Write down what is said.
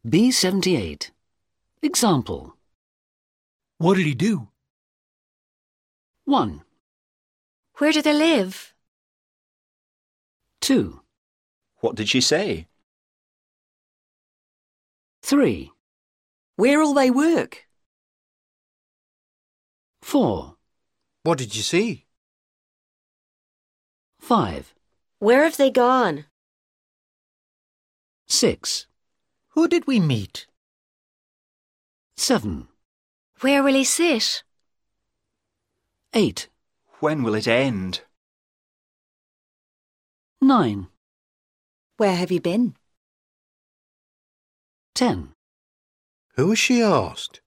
B78. Example. What did he do? 1, Where do they live? 2, What did she say? 3, Where'll they work? 4, What did you see? 5, Where have they gone? 6, Who did we meet? 7, Where will he sit? 8, When will it end? 9, Where have you been? 10. Who was she asked?